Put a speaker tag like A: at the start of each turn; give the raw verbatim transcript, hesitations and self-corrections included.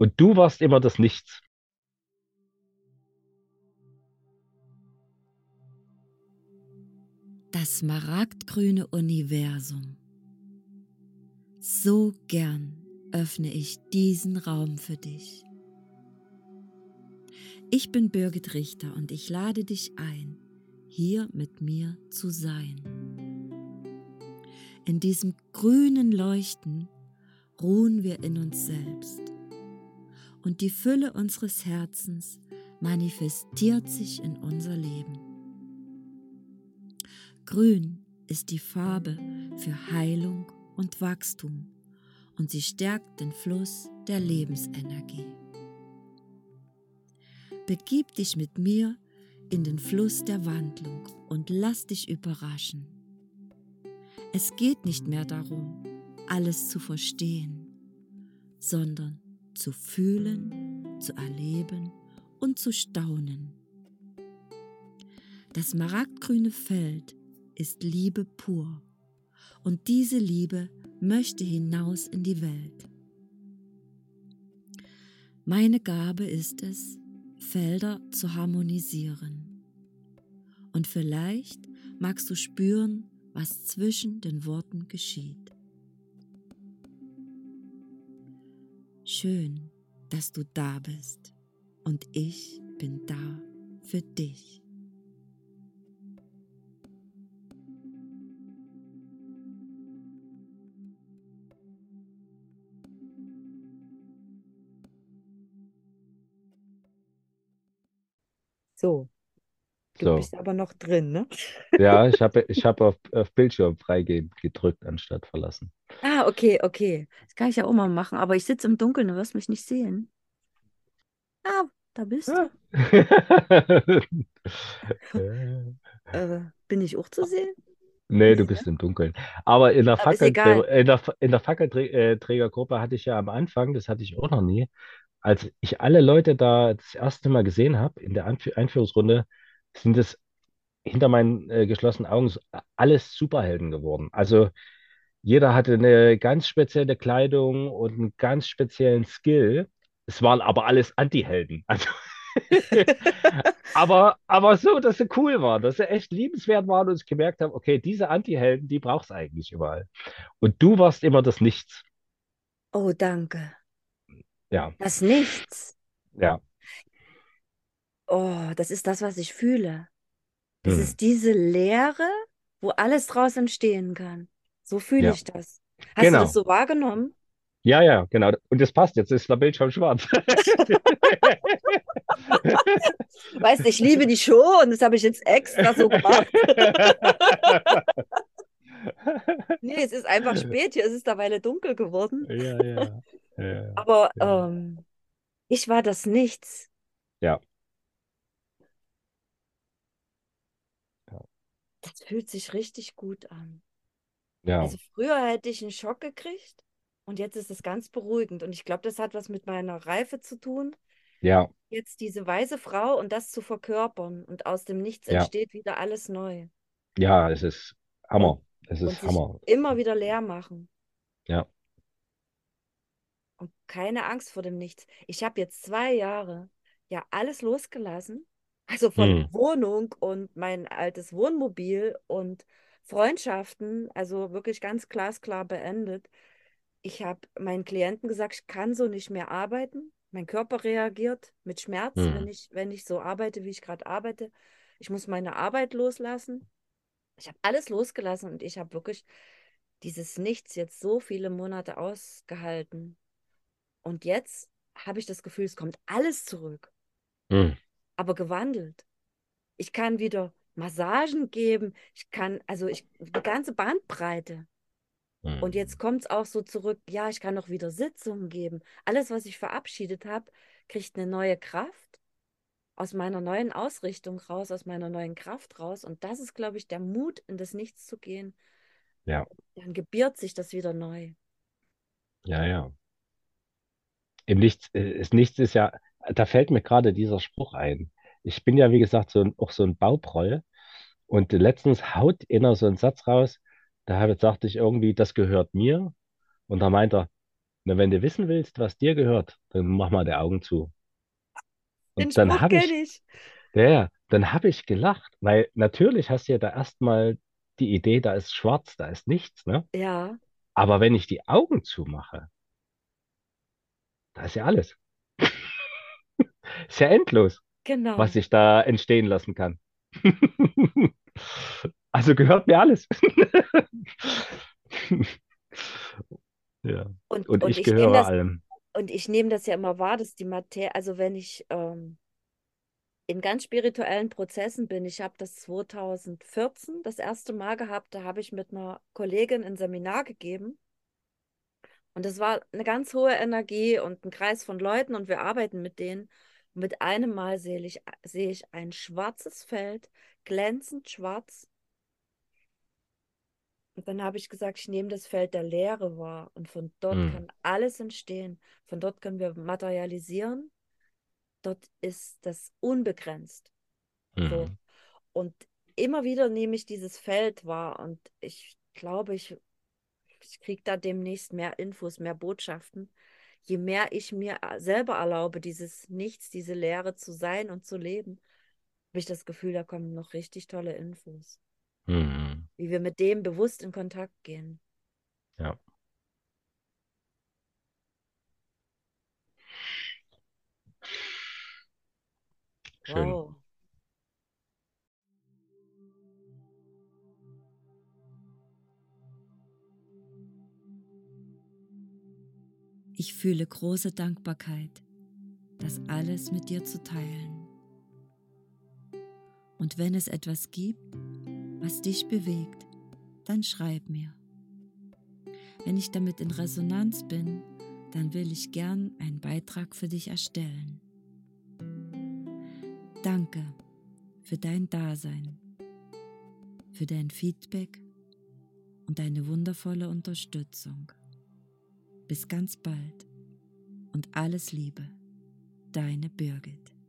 A: Und du warst immer das Nichts.
B: Das smaragdgrüne Universum. So gern öffne ich diesen Raum für dich. Ich bin Birgit Richter und ich lade dich ein, hier mit mir zu sein. In diesem grünen Leuchten ruhen wir in uns selbst und die Fülle unseres Herzens manifestiert sich in unser Leben. Grün ist die Farbe für Heilung und Wachstum und sie stärkt den Fluss der Lebensenergie. Begib dich mit mir in den Fluss der Wandlung und lass dich überraschen. Es geht nicht mehr darum, alles zu verstehen, sondern zu fühlen, zu erleben und zu staunen. Das smaragdgrüne Feld ist Liebe pur und diese Liebe möchte hinaus in die Welt. Meine Gabe ist es, Felder zu harmonisieren. Und vielleicht magst du spüren, was zwischen den Worten geschieht. Schön, dass du da bist und ich bin da für dich.
C: So, du
A: So.
C: bist aber noch drin, ne?
A: Ja, ich habe ich hab auf, auf Bildschirm freigeben gedrückt, anstatt verlassen.
C: Ah, okay, okay. Das kann ich ja auch mal machen, aber ich sitze im Dunkeln, du wirst mich nicht sehen. Ah, da bist
A: Ja.
C: du. Äh, bin ich auch zu sehen?
A: Nee, du
C: Nee, ne?
A: bist im Dunkeln. Aber in der
C: Aber ist egal.
A: Fackelträger, in der, in der Fackelträgergruppe hatte ich ja am Anfang, das hatte ich auch noch nie, als ich alle Leute da das erste Mal gesehen habe, in der Anf Einführungsrunde, sind es hinter meinen äh, geschlossenen Augen so- alles Superhelden geworden. Also jeder hatte eine ganz spezielle Kleidung und einen ganz speziellen Skill. Es waren aber alles Anti-Helden. Also aber, aber so, dass sie cool waren, dass sie echt liebenswert waren und ich gemerkt habe, okay, diese Anti-Helden, die braucht es eigentlich überall. Und du warst immer das Nichts.
C: Oh, danke.
A: Ja,
C: Das Nichts.
A: ja.
C: Oh, das ist das, was ich fühle. Das
A: Hm.
C: ist diese Leere, wo alles draus entstehen kann. So fühle
A: Ja,
C: ich das. Hast du das
A: genau.
C: so wahrgenommen?
A: Ja, ja, genau. Und das passt, jetzt ist der Bildschirm schwarz.
C: Weißt du, ich liebe die Show und das habe ich jetzt extra so gemacht. Nee, es ist einfach spät, hier ist es derweil dunkel geworden.
A: Ja, ja, ja,
C: Aber
A: ja,
C: ähm, ich war das Nichts.
A: ja,
C: Das fühlt sich richtig gut an.
A: ja,
C: Also früher hätte ich einen Schock gekriegt und jetzt ist es ganz beruhigend. Und ich glaube, das hat was mit meiner Reife zu tun,
A: ja,
C: jetzt diese weise Frau und das zu verkörpern. Und aus dem Nichts
A: ja,
C: entsteht wieder alles neu.
A: ja, es ist
C: Und,
A: Hammer. Es
C: und
A: ist
C: sich
A: Hammer.
C: immer wieder leer machen.
A: Ja.
C: Und keine Angst vor dem Nichts. Ich habe jetzt zwei Jahre ja alles losgelassen. Also von
A: Hm.
C: Wohnung und mein altes Wohnmobil und Freundschaften, also wirklich ganz glasklar beendet. Ich habe meinen Klienten gesagt, ich kann so nicht mehr arbeiten. Mein Körper reagiert mit Schmerz, wenn
A: Hm.
C: ich, wenn ich so arbeite, wie ich gerade arbeite. Ich muss meine Arbeit loslassen. Ich habe alles losgelassen und ich habe wirklich dieses Nichts jetzt so viele Monate ausgehalten. Und jetzt habe ich das Gefühl, es kommt alles zurück,
A: Hm.
C: aber gewandelt. Ich kann wieder Massagen geben. Ich kann, also ich, die ganze Bandbreite. Und
A: Hm.
C: jetzt kommt es auch so zurück, ja, ich kann auch wieder Sitzungen geben. Alles, was ich verabschiedet habe, kriegt eine neue Kraft aus meiner neuen Ausrichtung raus, aus meiner neuen Kraft raus. Und das ist, glaube ich, der Mut, in das Nichts zu gehen.
A: Ja,
C: Dann gebiert sich das wieder neu.
A: ja, ja. Im Nichts, äh, ist Nichts ist ja, da fällt mir gerade dieser Spruch ein. Ich bin ja, wie gesagt, so ein, auch so ein Bauproll. Und letztens haut einer so einen Satz raus, da habe, sagte ich irgendwie, das gehört mir. Und da meint er, Na, wenn du wissen willst, was dir gehört, dann mach mal die Augen zu.
C: Den
A: Und dann
C: Spruch
A: habe
C: kenne
A: ich,
C: ich.
A: ja, ja, dann habe ich gelacht, weil natürlich hast du ja da erstmal die Idee, da ist schwarz, da ist nichts, ne?
C: Ja,
A: Aber wenn ich die Augen zumache, da ist ja alles. Ist ja endlos, was
C: genau.
A: ich da entstehen lassen kann. Also gehört mir alles. Ja.
C: Und,
A: Und
C: und
A: ich
C: ich nehme
A: gehöre
C: das,
A: allem.
C: und ich nehme das ja immer wahr, dass die Materie, also wenn ich ähm, in ganz spirituellen Prozessen bin, ich habe das zweitausendvierzehn das erste Mal gehabt, da habe ich mit einer Kollegin ein Seminar gegeben. Und das war eine ganz hohe Energie und ein Kreis von Leuten und wir arbeiten mit denen. Und mit einem Mal sehe ich, sehe ich ein schwarzes Feld, glänzend schwarz. Und dann habe ich gesagt, ich nehme das Feld der Leere wahr. Und von dort
A: Hm,
C: kann alles entstehen. Von dort können wir materialisieren. Dort ist das unbegrenzt. So.
A: hm,
C: Und immer wieder nehme ich dieses Feld wahr. Und ich glaube, ich, ich kriege da demnächst mehr Infos, mehr Botschaften. Je mehr ich mir selber erlaube, dieses Nichts, diese Leere zu sein und zu leben, habe ich das Gefühl, da kommen noch richtig tolle Infos,
A: hm.
C: wie wir mit dem bewusst in Kontakt gehen.
A: Ja, schön.
C: Wow.
B: Ich fühle große Dankbarkeit, das alles mit dir zu teilen. Und wenn es etwas gibt, was dich bewegt, dann schreib mir. Wenn ich damit in Resonanz bin, dann will ich gern einen Beitrag für dich erstellen. Danke für dein Dasein, für dein Feedback und deine wundervolle Unterstützung. Bis ganz bald und alles Liebe, deine Birgit.